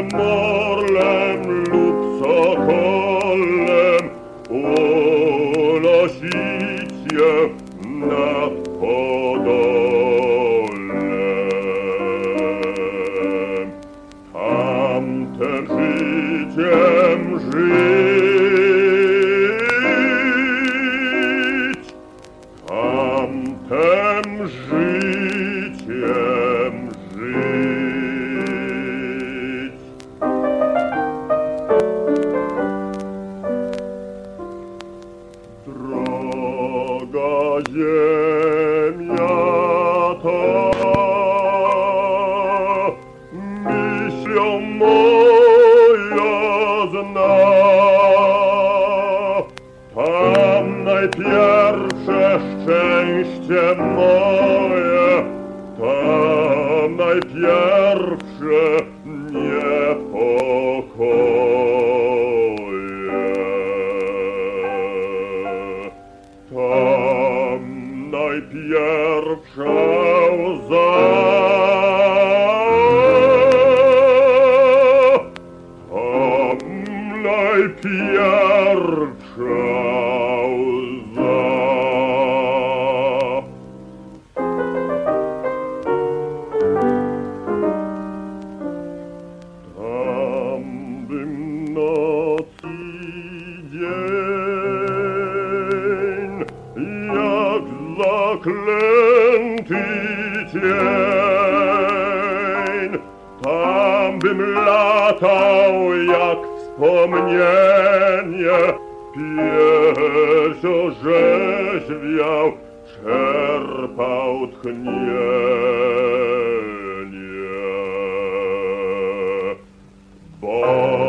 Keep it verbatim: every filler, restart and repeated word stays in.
morlem lub sokolem unosić je nad Podolem. Tamtem życiem żyć, tamtem życiem żyć. Droga ziemia ta, myślą moja zna, tam najpierwsze szczęście moje, tam najpierwsze niepokoje. Tam najpierwsza łza, tam najpierwsza łza. Tam bym noc i dzień, jak zaklęty cień, tam bym latał jak wspomnienie, pierś orzeźwiał, czerpał tchnienie. Bo